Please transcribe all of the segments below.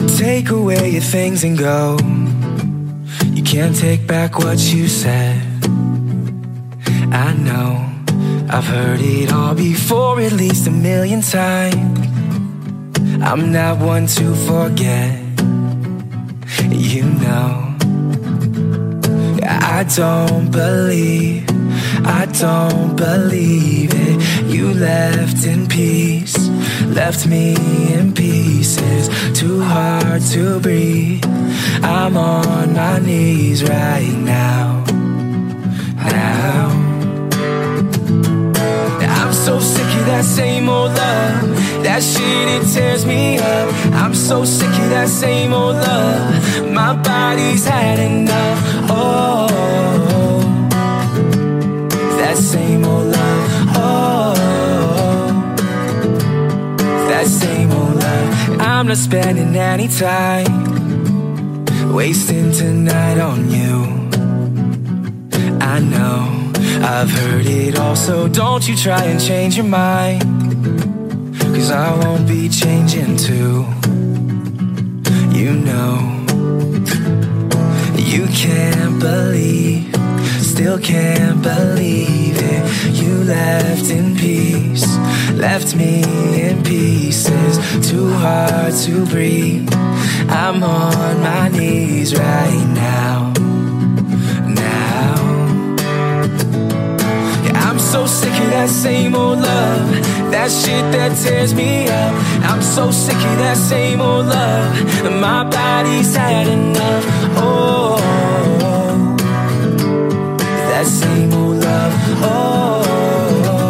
Take away your things and go. You can't take back what you said. I know I've heard it all before, at least 1,000,000 times. I'm not one to forget. You know I don't believe it. You left in peace, left me in pieces. Too hard to breathe. I'm on my knees right now. I'm so sick of that same old love. That shit, it tears me up. I'm so sick of that same old love. My body's had enough. Oh, that same old love. Oh, that same old love. I'm not spending any time wasting tonight on you. I know I've heard it all, so don't you try and change your mind, 'cause I won't be changing too. You know you can't believe, still can't believe it. You left in peace, left me in pieces. Too hard to breathe. I'm on my knees right now. I'm so sick of that same old love. That shit that tears me up. I'm so sick of that same old love. My body's had enough. Oh, that same old love. Oh,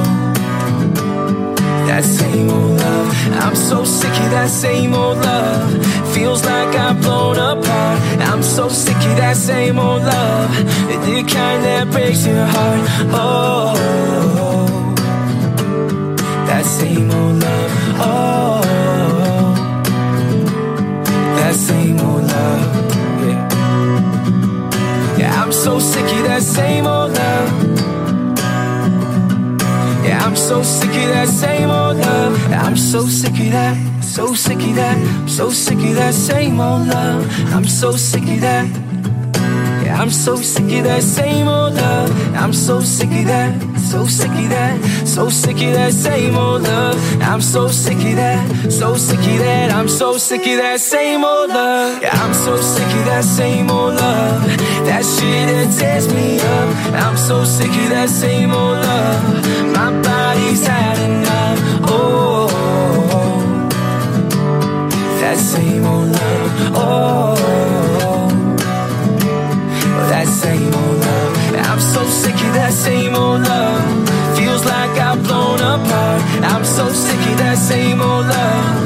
that same old love. I'm so sick of that same old love. Feels like I'm blown apart. I'm so sick of that same old love. The kind that breaks your heart. Oh, that same old love. Oh, that same old love. Yeah, I'm so sick of that same old love. Yeah, I'm so sick of that same old love. I'm so sick of that. So sick of that, so sick of that same old love. I'm so sick of that. Yeah, I'm so sick of that same old love. I'm so sick of that, so sick of that, so sick of that same old love. I'm so sick of that, so sick of that. I'm so sick of that same old love. Yeah, I'm so sick of that same old love. That shit, it tears me up. I'm so sick of that same old love. My body's had enough. Oh, that same old love. Oh, that same old love. I'm so sick of that same old love. Feels like I'm blown apart. I'm so sick of that same old love.